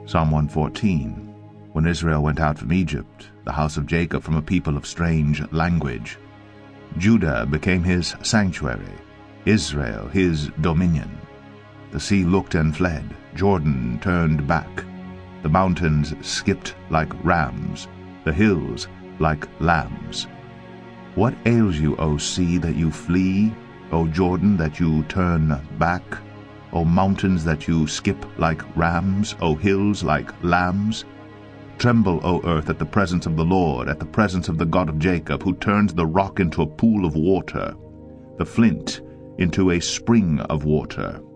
Psalm 114. When Israel went out from Egypt, the house of Jacob from a people of strange language. Judah became his sanctuary, Israel his dominion. The sea looked and fled, Jordan turned back. The mountains skipped like rams, the hills like lambs. What ails you, O sea, that you flee? O Jordan, that you turn back? O mountains, that you skip like rams? O hills, like lambs? Tremble, O earth, at the presence of the Lord, at the presence of the God of Jacob, who turns the rock into a pool of water, the flint into a spring of water.